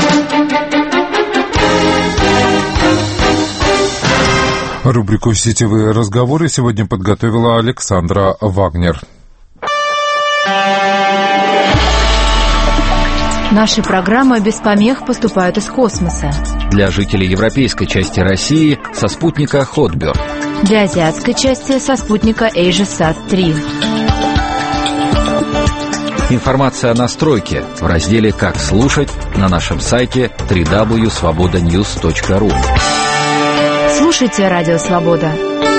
Рубрику «Сетевые разговоры» сегодня подготовила Александра Вагнер. Наши программы без помех поступают из космоса. Для жителей европейской части России со спутника Hotbird. Для азиатской части со спутника AsiaSat три. Информация о настройке в разделе «Как слушать» на нашем сайте дабл ю дабл ю дабл ю точка свобода ньюс точка ру. Слушайте Радио Свобода.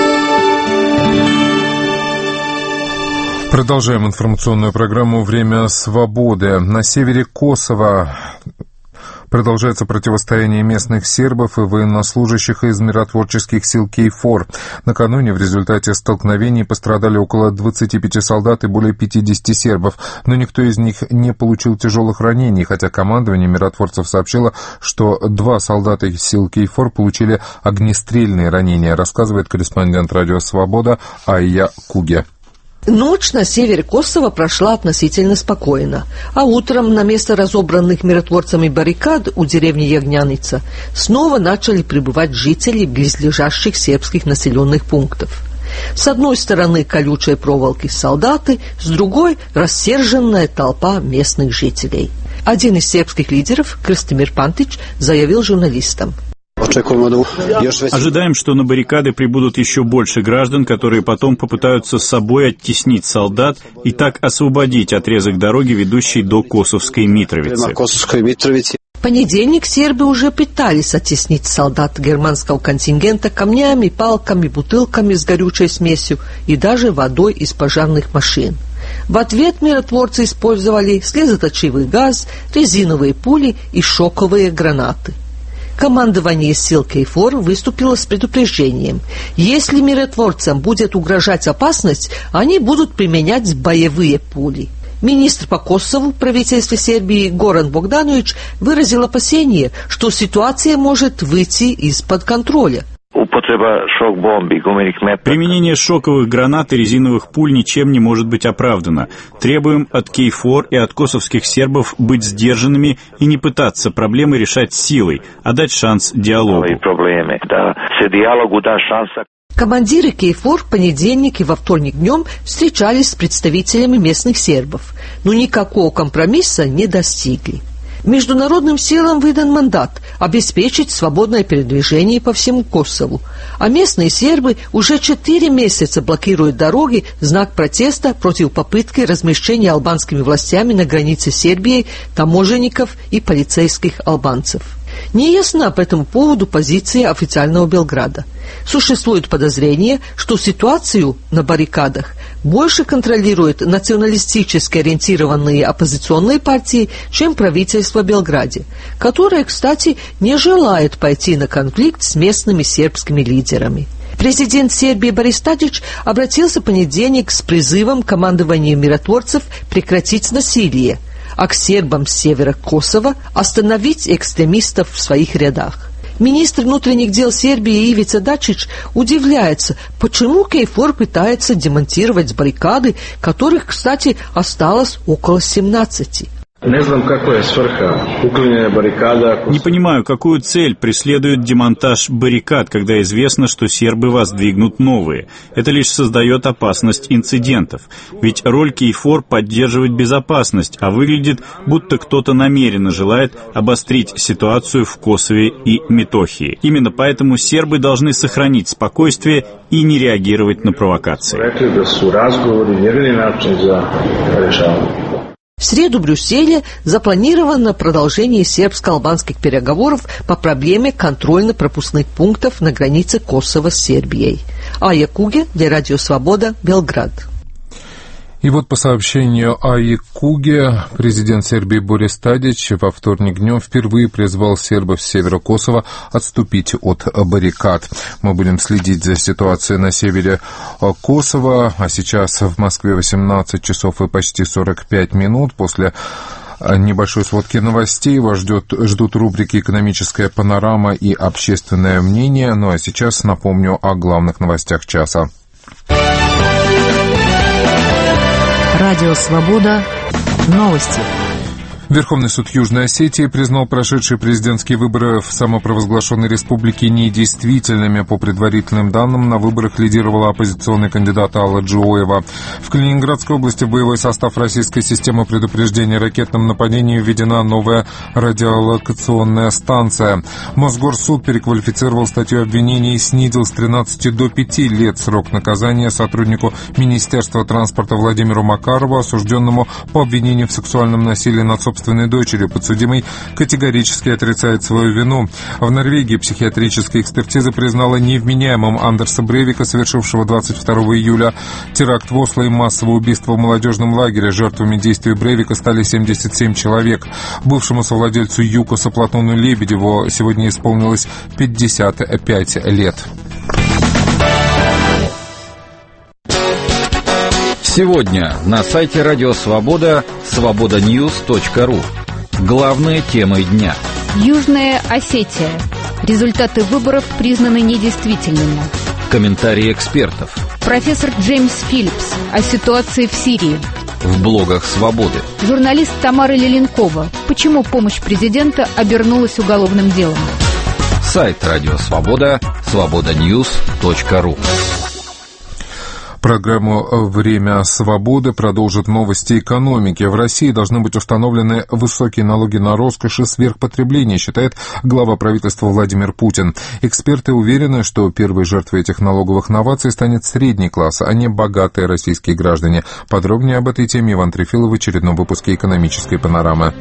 Продолжаем информационную программу «Время свободы». На севере Косово продолжается противостояние местных сербов и военнослужащих из миротворческих сил кей фор. Накануне в результате столкновений пострадали около двадцати пяти солдат и более пятидесяти сербов, но никто из них не получил тяжелых ранений, хотя командование миротворцев сообщило, что два солдата из сил кей фор получили огнестрельные ранения, рассказывает корреспондент «Радио Свобода» Айя Куге. Ночь на севере Косово прошла относительно спокойно, а утром на место разобранных миротворцами баррикад у деревни Ягняница снова начали прибывать жители близлежащих сербских населенных пунктов. С одной стороны колючие проволоки солдаты, с другой – рассерженная толпа местных жителей. Один из сербских лидеров, Крстимир Пантич, заявил журналистам: Ожидаем, что на баррикады прибудут еще больше граждан, которые потом попытаются с собой оттеснить солдат и так освободить отрезок дороги, ведущий до Косовской Митровицы. В понедельник сербы уже пытались оттеснить солдат германского контингента камнями, палками, бутылками с горючей смесью и даже водой из пожарных машин. В ответ миротворцы использовали слезоточивый газ, резиновые пули и шоковые гранаты. Командование сил кей фор выступило с предупреждением: если миротворцам будет угрожать опасность, они будут применять боевые пули. Министр по Косову правительства Сербии Горан Богданович выразил опасение, что ситуация может выйти из-под контроля. Применение шоковых гранат и резиновых пуль ничем не может быть оправдано. Требуем от кей фор и от косовских сербов быть сдержанными и не пытаться проблемы решать силой, а дать шанс диалогу. Командиры кей фор в понедельник и во вторник днем встречались с представителями местных сербов, но никакого компромисса не достигли. Международным силам выдан мандат обеспечить свободное передвижение по всему Косову, а местные сербы уже четыре месяца блокируют дороги в знак протеста против попытки размещения албанскими властями на границе с Сербией таможенников и полицейских албанцев. Не ясна по этому поводу позиция официального Белграда. Существует подозрение, что ситуацию на баррикадах больше контролируют националистически ориентированные оппозиционные партии, чем правительство в Белграде, которое, кстати, не желает пойти на конфликт с местными сербскими лидерами. Президент Сербии Борис Тадич обратился в понедельник с призывом командованию миротворцев прекратить насилие, а к сербам с севера Косово остановить экстремистов в своих рядах. Министр внутренних дел Сербии Ивица Дачич удивляется, почему кей фор пытается демонтировать баррикады, которых, кстати, осталось около семнадцати. Не знаю, какая сверха. Уклонение баррикада. Не понимаю, какую цель преследует демонтаж баррикад, когда известно, что сербы воздвигнут новые. Это лишь создает опасность инцидентов. Ведь роль кей фор поддерживать безопасность, а выглядит, будто кто-то намеренно желает обострить ситуацию в Косове и Метохии. Именно поэтому сербы должны сохранить спокойствие и не реагировать на провокации. В среду в Брюсселе запланировано продолжение сербско-албанских переговоров по проблеме контрольно-пропускных пунктов на границе Косово с Сербией. Айя Куге для Радио Свобода, Белград. И вот по сообщению Айи Куге, президент Сербии Борис Тадич во вторник днем впервые призвал сербов с севера Косово отступить от баррикад. Мы будем следить за ситуацией на севере Косово, а сейчас в Москве восемнадцать часов и почти сорок пять минут. После небольшой сводки новостей вас ждет, ждут рубрики «Экономическая панорама» и «Общественное мнение». Ну а сейчас напомню о главных новостях часа. Радио «Свобода». Новости. Верховный суд Южной Осетии признал прошедшие президентские выборы в самопровозглашенной республике недействительными. По предварительным данным, на выборах лидировала оппозиционный кандидат Алла Джиоева. В Калининградской области в боевой состав российской системы предупреждения о ракетном нападении введена новая радиолокационная станция. Мосгорсуд переквалифицировал статью обвинения и снизил с тринадцати до пяти лет срок наказания сотруднику Министерства транспорта Владимиру Макарову, осужденному по обвинению в сексуальном насилии над собственной дочерью. Подсудимый категорически отрицает свою вину. В Норвегии психиатрическая экспертиза признала невменяемым Андерса Брейвика, совершившего двадцать второго июля теракт в Осло и массовое убийство в молодежном лагере. Жертвами действий Брейвика стали семьдесят семь человек. Бывшему совладельцу ЮКОСа Платону Лебедеву сегодня исполнилось пятьдесят пять лет. Сегодня на сайте Радио Свобода свобода ньюс точка ру. Главные темы дня. Южная Осетия. Результаты выборов признаны недействительными. Комментарии экспертов. Профессор Джеймс Филлипс о ситуации в Сирии. В блогах Свободы. Журналист Тамара Леленкова. Почему помощь президента обернулась уголовным делом. Сайт Радио Свобода свобода ньюс точка ру. Программу «Время свободы» продолжат новости экономики. В России должны быть установлены высокие налоги на роскошь и сверхпотребление, считает глава правительства Владимир Путин. Эксперты уверены, что первой жертвой этих налоговых новаций станет средний класс, а не богатые российские граждане. Подробнее об этой теме Иван Трефилов в очередном выпуске «Экономической панорамы».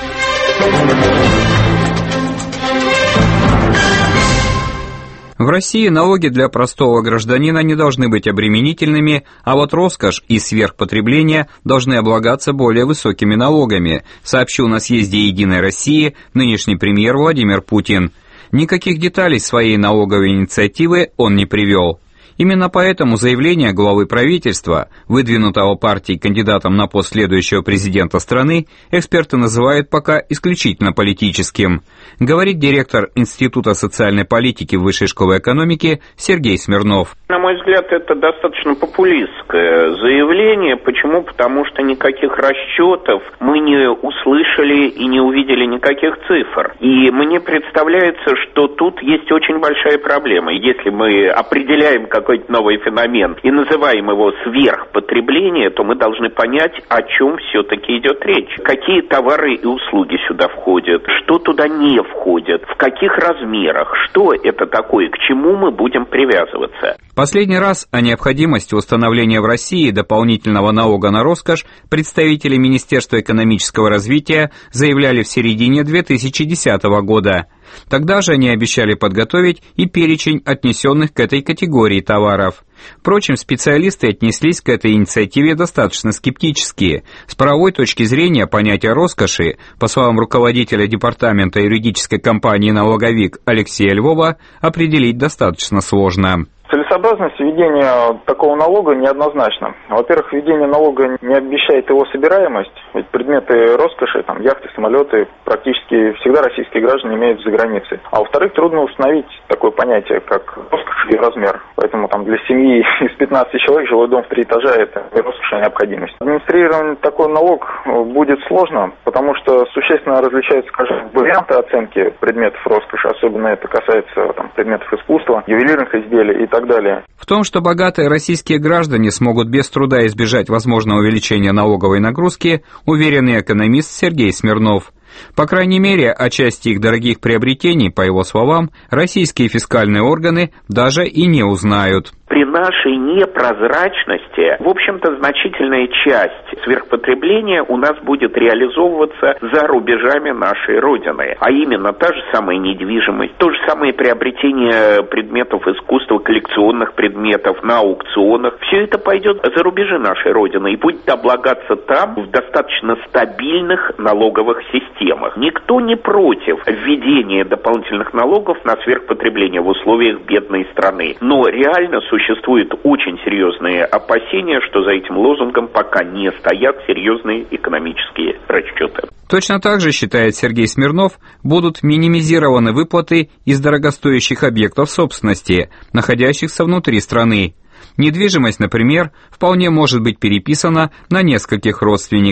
В России налоги для простого гражданина не должны быть обременительными, а вот роскошь и сверхпотребление должны облагаться более высокими налогами, сообщил на съезде «Единой России» нынешний премьер Владимир Путин. Никаких деталей своей налоговой инициативы он не привел. Именно поэтому заявление главы правительства, выдвинутого партией кандидатом на пост следующего президента страны, эксперты называют пока исключительно политическим, говорит директор Института социальной политики Высшей школы экономики Сергей Смирнов. На мой взгляд, это достаточно популистское заявление. Почему? Потому что никаких расчетов мы не услышали и не увидели никаких цифр. И мне представляется, что тут есть очень большая проблема. Если мы определяем какой-то новый феномен и называем его сверхпотребление, то мы должны понять, о чем все-таки идет речь. Какие товары и услуги сюда входят, что туда не входит, в каких размерах, что это такое, к чему мы будем привязываться. Последний раз о необходимости установления в России дополнительного налога на роскошь представители Министерства экономического развития заявляли в середине две тысячи десятого года. Тогда же они обещали подготовить и перечень отнесенных к этой категории товаров. Впрочем, специалисты отнеслись к этой инициативе достаточно скептически. С правовой точки зрения понятие роскоши, по словам руководителя департамента юридической компании «Налоговик» Алексея Львова, определить достаточно сложно. Целесообразность введения такого налога неоднозначна. Во-первых, введение налога не обещает его собираемость, ведь предметы роскоши, там, яхты, самолеты, практически всегда российские граждане имеют за границей. А во-вторых, трудно установить такое понятие, как роскошь и размер. Поэтому там для семьи из пятнадцати человек жилой дом в три этажа – это роскошь и необходимость. Администрирование такой налог будет сложно, потому что существенно различаются, скажем, варианты оценки предметов роскоши, особенно это касается там, предметов искусства, ювелирных изделий и так далее. В том, что богатые российские граждане смогут без труда избежать возможного увеличения налоговой нагрузки, уверенный экономист Сергей Смирнов. По крайней мере, о части их дорогих приобретений, по его словам, российские фискальные органы даже и не узнают. При нашей непрозрачности, в общем-то, значительная часть сверхпотребления у нас будет реализовываться за рубежами нашей Родины. А именно та же самая недвижимость, то же самое приобретение предметов искусства, коллекционных предметов на аукционах. Все это пойдет за рубежи нашей Родины и будет облагаться там в достаточно стабильных налоговых системах. Никто не против введения дополнительных налогов на сверхпотребление в условиях бедной страны. Но реально существует Существуют очень серьезные опасения, что за этим лозунгом пока не стоят серьезные экономические расчеты. Точно так же, считает Сергей Смирнов, будут минимизированы выплаты из дорогостоящих объектов собственности, находящихся внутри страны. Недвижимость, например, вполне может быть переписана на нескольких родственников.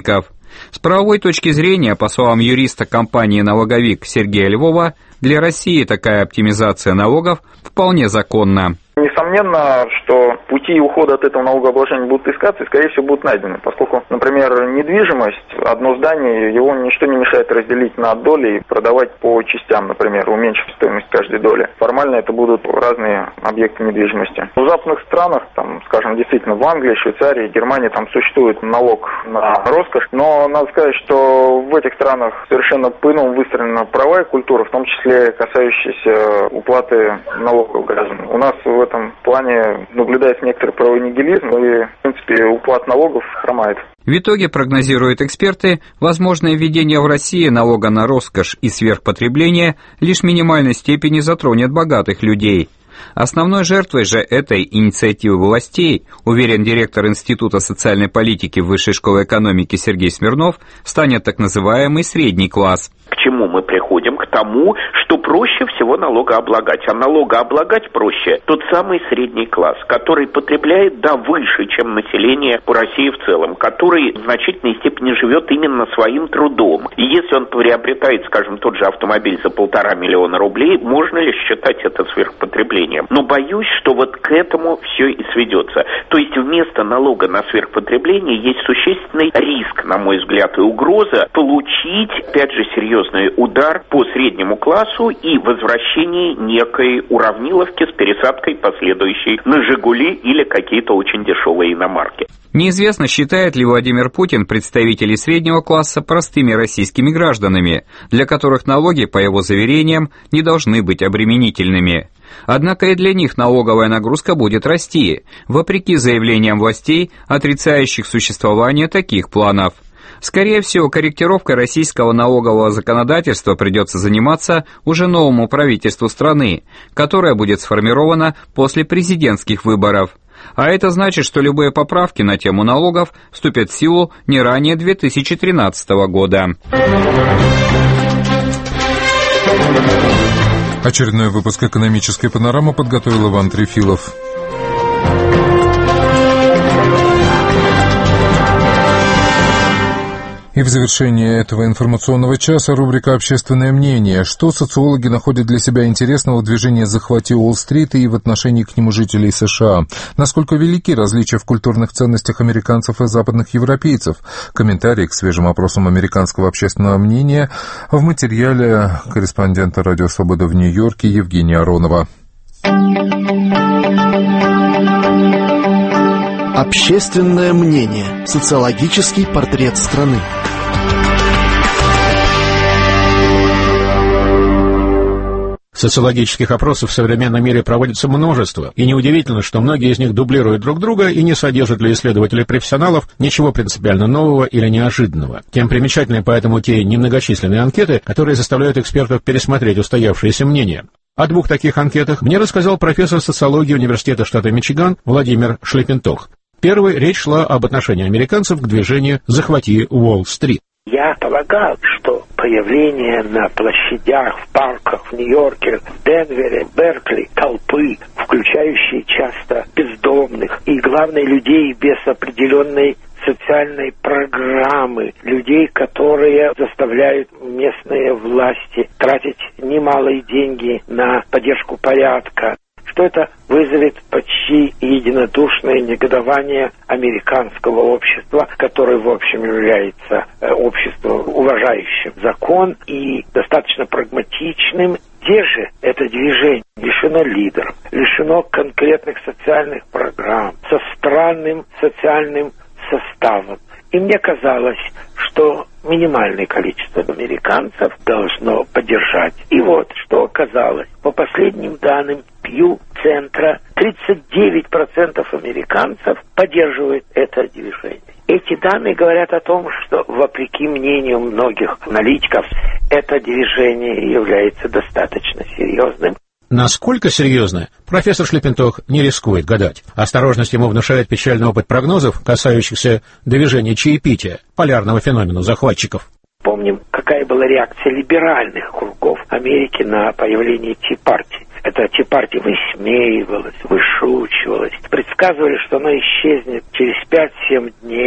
С правовой точки зрения, по словам юриста компании «Налоговик» Сергея Львова, для России такая оптимизация налогов вполне законна. Несомненно, что пути ухода от этого налогообложения будут искаться и, скорее всего, будут найдены, поскольку, например, недвижимость, одно здание, его ничто не мешает разделить на доли и продавать по частям, например, уменьшив стоимость каждой доли. Формально это будут разные объекты недвижимости. В западных странах, там, скажем, действительно, в Англии, Швейцарии, Германии, там существует налог на роскошь, но надо сказать, что в этих странах совершенно по-иному выстроена правовая культура, в том числе касающаяся уплаты налогов граждан. У нас в этом плане наблюдается некоторый правовой нигилизм, и, в принципе, уплат налогов хромает. В итоге, прогнозируют эксперты, возможное введение в России налога на роскошь и сверхпотребление лишь в минимальной степени затронет богатых людей. Основной жертвой же этой инициативы властей, уверен директор Института социальной политики Высшей школы экономики Сергей Смирнов, станет так называемый средний класс. К чему мы приходим? К тому, что проще всего налогооблагать. А налогооблагать проще тот самый средний класс, который потребляет да выше, чем население по России в целом, который в значительной степени живет именно своим трудом. И если он приобретает, скажем, тот же автомобиль за полтора миллиона рублей, можно ли считать это сверхпотреблением? Но боюсь, что вот к этому все и сведется. То есть вместо налога на сверхпотребление есть существенный риск, на мой взгляд, и угроза получить, опять же, серьезный удар по среднему классу и возвращение некой уравниловки с пересадкой последующей на «Жигули» или какие-то очень дешевые иномарки. Неизвестно, считает ли Владимир Путин представителей среднего класса простыми российскими гражданами, для которых налоги, по его заверениям, не должны быть обременительными. Однако и для них налоговая нагрузка будет расти, вопреки заявлениям властей, отрицающих существование таких планов. Скорее всего, корректировкой российского налогового законодательства придется заниматься уже новому правительству страны, которое будет сформировано после президентских выборов. А это значит, что любые поправки на тему налогов вступят в силу не ранее две тысячи тринадцатого года. Очередной выпуск «Экономической панорамы» подготовил Иван Трефилов. И в завершение этого информационного часа рубрика «Общественное мнение». Что социологи находят для себя интересного в движении «Захвати Уолл-стрит» и в отношении к нему жителей США? Насколько велики различия в культурных ценностях американцев и западных европейцев? Комментарии к свежим опросам американского общественного мнения в материале корреспондента «Радио Свобода» в Нью-Йорке Евгения Аронова. Общественное мнение. Социологический портрет страны. Социологических опросов в современном мире проводится множество, и неудивительно, что многие из них дублируют друг друга и не содержат для исследователей-профессионалов ничего принципиально нового или неожиданного. Тем примечательнее поэтому те немногочисленные анкеты, которые заставляют экспертов пересмотреть устоявшиеся мнения. О двух таких анкетах мне рассказал профессор социологии Университета штата Мичиган Владимир Шлепентох. Первой речь шла об отношении американцев к движению «Захвати Уолл-стрит». Я полагал, что появление на площадях, в парках, в Нью-Йорке, в Денвере, Беркли, толпы, включающие часто бездомных и, главное, людей без определенной социальной программы, людей, которые заставляют местные власти тратить немалые деньги на поддержку порядка, что это вызовет почти единодушное негодование американского общества, которое, в общем, является э, обществом, уважающим закон и достаточно прагматичным. Где же это движение лишено лидеров, лишено конкретных социальных программ, со странным социальным составом? И мне казалось, что минимальное количество американцев должно поддержать. И вот, что оказалось. По последним данным Пью-центра, тридцать девять процентов американцев поддерживают это движение. Эти данные говорят о том, что, вопреки мнению многих аналитиков, это движение является достаточно серьезным. Насколько серьезно, профессор Шлепентох не рискует гадать. Осторожность ему внушает печальный опыт прогнозов, касающихся движения чаепития, полярного феномена захватчиков. Помним, какая была реакция либеральных кругов Америки на появление Ти-партии. Эта Ти-партия высмеивалась, вышучивалась. Предсказывали, что она исчезнет через пять-семь дней.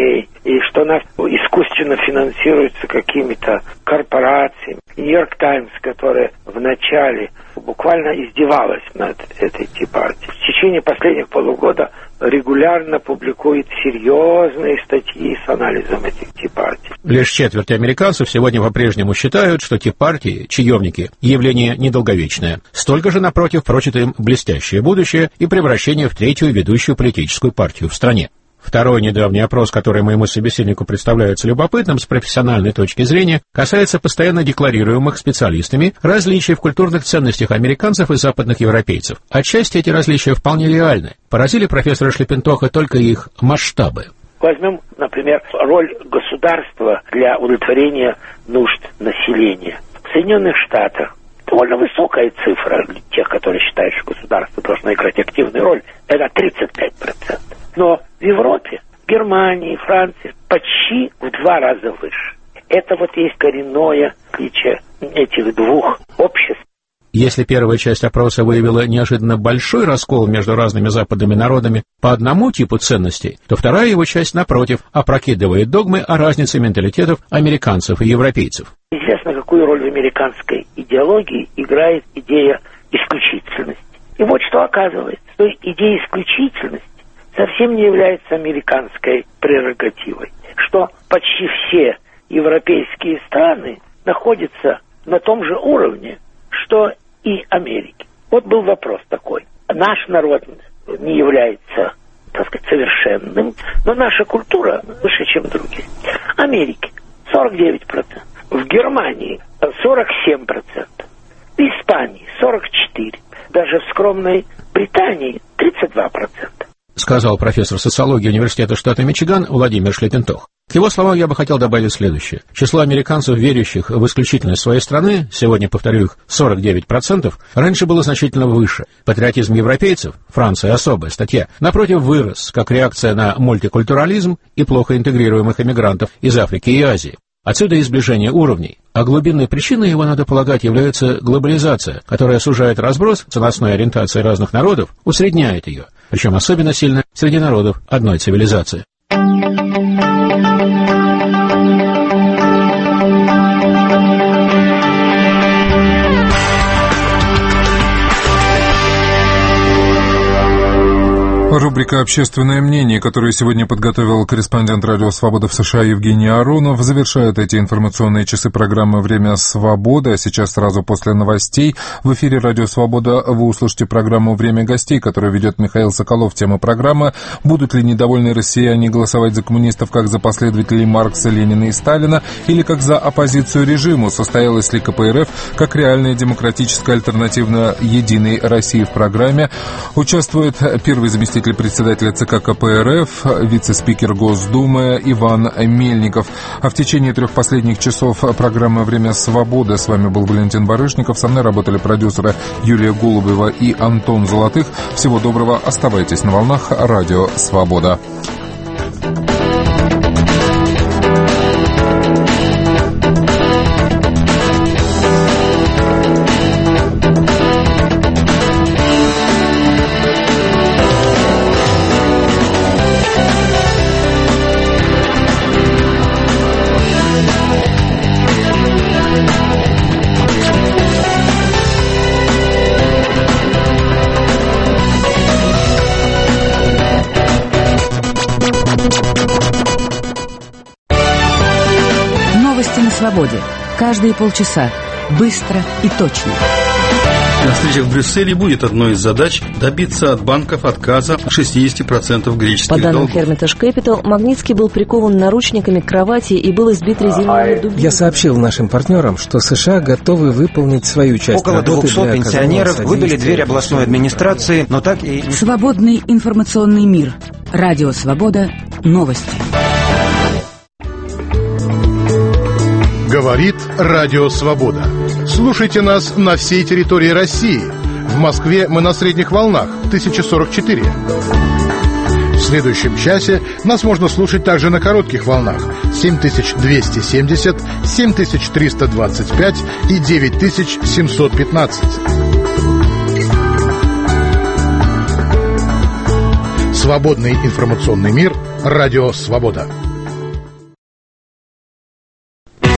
и что она искусственно финансируется какими-то корпорациями. Нью-Йорк Таймс, которая вначале буквально издевалась над этой Ти-партией, в течение последних полугода регулярно публикует серьезные статьи с анализом этих Ти-партий. Лишь четверть американцев сегодня по-прежнему считают, что Ти-партии, чаевники, явление недолговечное. Столько же, напротив, прочит им блестящее будущее и превращение в третью ведущую политическую партию в стране. Второй недавний опрос, который моему собеседнику представляется любопытным с профессиональной точки зрения, касается постоянно декларируемых специалистами различий в культурных ценностях американцев и западных европейцев. Отчасти эти различия вполне реальны. Поразили профессора Шлепентоха только их масштабы. Возьмем, например, роль государства для удовлетворения нужд населения. В Соединенных Штатах довольно высокая цифра для тех, которые считают, что государство должно играть активную роль, это тридцать пять процентов. Но в Европе, Германии, Франции почти в два раза выше. Это вот есть коренное отличие этих двух обществ. Если первая часть опроса выявила неожиданно большой раскол между разными западными народами по одному типу ценностей, то вторая его часть, напротив, опрокидывает догмы о разнице менталитетов американцев и европейцев. Известно, какую роль в американской идеологии играет идея исключительности. И вот что оказывается, что идея исключительности совсем не является американской прерогативой, что почти все европейские страны находятся на том же уровне, что и Америки. Вот был вопрос такой. Наш народ не является, так сказать, совершенным, но наша культура выше, чем другие. Америки сорок девять процентов, в Германии сорок семь процентов, в Испании сорок четыре процента, даже в скромной Британии тридцать два процента. Сказал профессор социологии Университета штата Мичиган Владимир Шлепентох. К его словам я бы хотел добавить следующее. Число американцев, верящих в исключительность своей страны, сегодня, повторю их, сорок девять процентов, раньше было значительно выше. Патриотизм европейцев, Франция особая статья, напротив, вырос, как реакция на мультикультурализм и плохо интегрируемых эмигрантов из Африки и Азии. Отсюда и сближение уровней. А глубинной причиной его, надо полагать, является глобализация, которая сужает разброс ценностной ориентации разных народов, усредняет ее, причем особенно сильно среди народов одной цивилизации. Рубрика «Общественное мнение», которую сегодня подготовил корреспондент «Радио Свобода» в США Евгений Аронов, завершает эти информационные часы программы «Время свободы». А сейчас сразу после новостей в эфире «Радио Свобода» вы услышите программу «Время гостей», которую ведет Михаил Соколов. Тема программы: будут ли недовольные россияне голосовать за коммунистов как за последователей Маркса, Ленина и Сталина, или как за оппозицию режиму? Состоялась ли ка пэ эр эф как реальная демократическая альтернатива единой России? В программе участвует первый заместитель председателя ЦК ка пэ эр эф, вице-спикер Госдумы Иван Мельников. А в течение трех последних часов программы «Время свободы» с вами был Валентин Барышников. Со мной работали продюсеры Юлия Голубева и Антон Золотых. Всего доброго, оставайтесь на волнах «Радио Свобода». Свободе. Каждые полчаса. Быстро и точно. На встречах в Брюсселе будет одной из задач добиться от банков отказа шестьдесят процентов греческих долгов. По данным долгов. Hermitage Capital, Магнитский был прикован наручниками к кровати и был избит резиновыми дубинками. Я сообщил нашим партнерам, что США готовы выполнить свою часть Около работы. двухсот Около двухсот пенсионеров выбили дверь областной администрации, но так и... Свободный информационный мир. Радио Свобода. Новости. Говорит Радио Свобода. Слушайте нас на всей территории России. В Москве мы на средних волнах тысяча сорок четыре. В следующем часе нас можно слушать также на коротких волнах семь тысяч двести семьдесят, семь тысяч триста двадцать пять и девять тысяч семьсот пятнадцать. Свободный информационный мир. Радио Свобода.